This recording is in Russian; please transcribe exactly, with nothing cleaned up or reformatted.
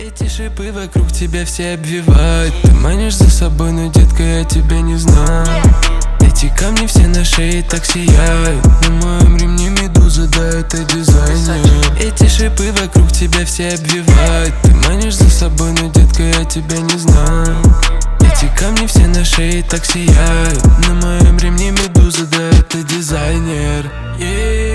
Эти шипы вокруг тебя все обвивают. Ты манишь за собой, но, детка, я тебя не знаю. Эти камни все на шее так сияют. На моем ремне медуза, да, это дизайнер. Эти шипы вокруг тебя все обвивают. Ты манишь за собой, но, детка, я тебя не знаю. Эти камни все на шее так сияют. На моем ремне медуза, да, это дизайнер. Yeah.